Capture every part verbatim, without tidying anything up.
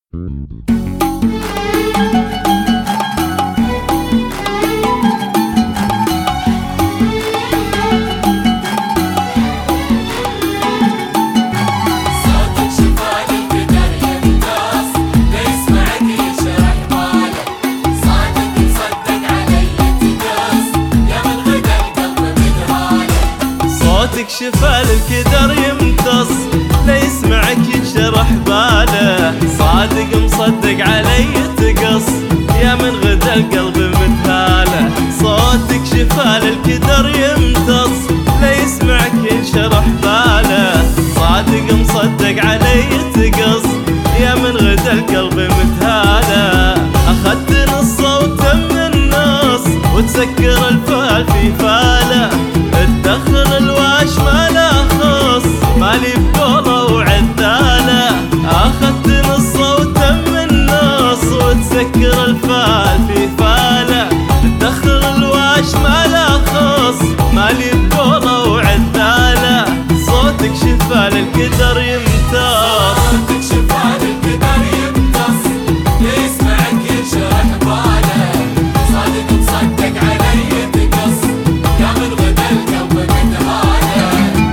صوتك شفا للكدر يمتص، لا يسمعك ينشرح باله، صادق مصدق علي تقص، يا من غدا القلب متهاله. صوتك شفا للكدر يمتص، لا يسمعك ينشرح باله، صادق مصدق علي تقص، يا من غدا القلب متهاله. اخذت نص وتم النص، وتسكر الفال في فاله، تدخل الواش ما لا خص، مالي بقوله وعداله. اخذت نص وتم النص، وتسكر الفال في فاله، تدخل الواش ما لا خص، مالي بقوله وعداله. صوتك شفا للكدر يمتص، صوتك شفا للكدر يمتص، يسمعك ينشرح باله، صادق مصدق علي تقص، يا من غدا القلب متهاله.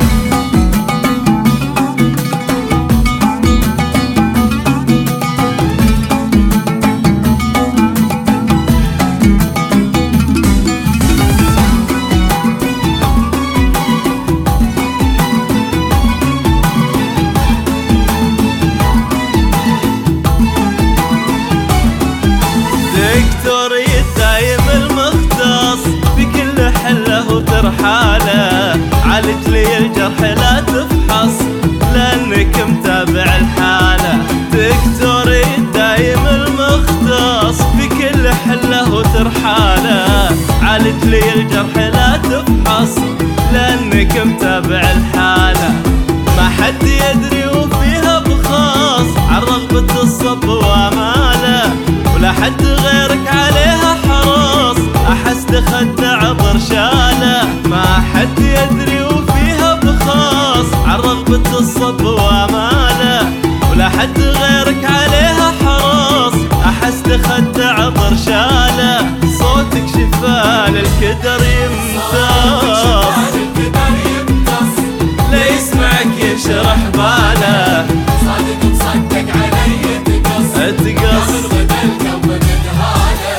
دكتوري الدايم المختص، بكل حله وترحاله، عالج لي الجرح لا تفحص، لانك متابع الحاله. دكتوري الدايم المختص، بكل حله وترحاله، عالج لي الجرح لا تفحص، لانك متابع الحاله. ما حد يدري وفيها بخاص، عن رغبة الصب واماله، ولا حد غيرك عليها حراص، احس تخدع برشاله. ما حد يدري وفيها بخاص، عن رغبة الصب واماله، ولا حد غيرك عليها حراص، احس تخدع برشاله. صوتك شفا للكدر يمتص، لا يسمعك ينشرح باله، صادق مصدق علي تقص، يا تقص، من غدا القلب متهاله.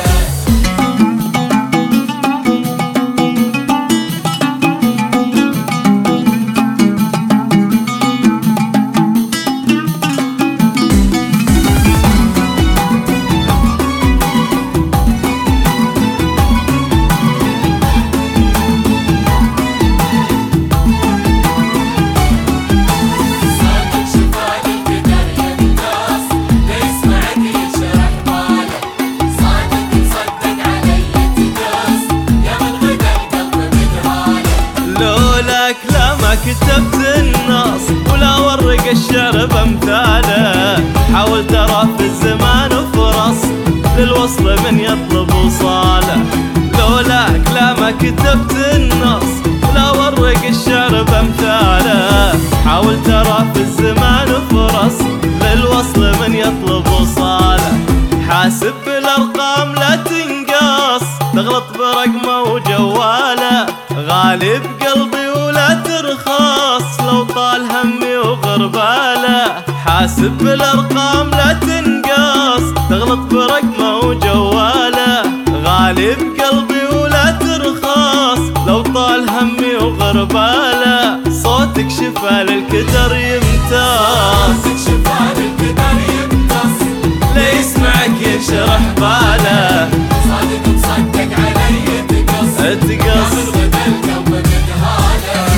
كتبت النص ولا ورق الشعر بامثاله، حاول ترى في الزمان فرص، للوصل من يطلب وصاله. لولاك لا ما كتبت النص ولا ورق الشعر بامثاله، حاول ترى في الزمان فرص، للوصل من يطلب وصاله. حاسب بالارقام لا تنقص، تغلط برقمه وجواله، غالب قلبي ولا ترخص، لو طال همي وغرباله. حاسب بالارقام لا تنقص، تغلط برقمه وجواله، غالب قلبي ولا ترخص، لو طال همي وغرباله. صوتك شفا للكدر يمتص، صوتك شفا للكدر يمتص، لا يسمعك ينشرح باله، صادق مصدق علي تقص، يا تقص، من غدا القلب متهاله.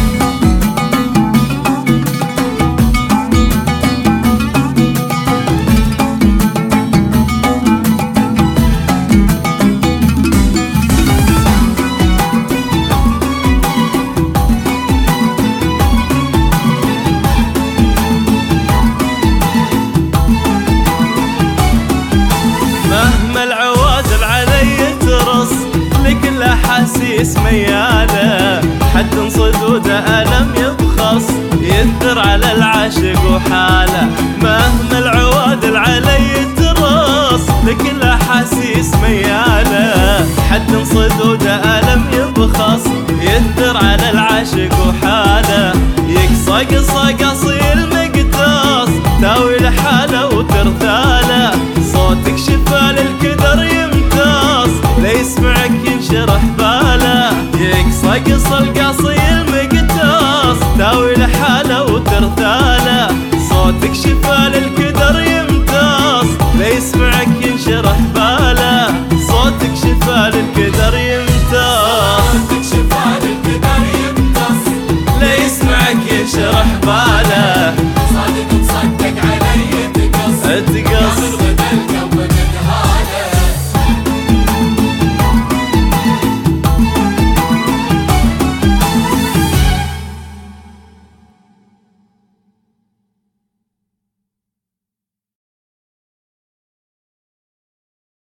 احاسيس مياله، حد صدوده ألم يبخص، يثر على العاشق وحاله. مهما العوادل علي لحاله وترثاله، صوتك شفا للكدر يمتص، ليسمعك ينشرح باله، يقصى قصى القاصي المقتص، تاوي لحاله وترثاله، صوتك شفا للكدر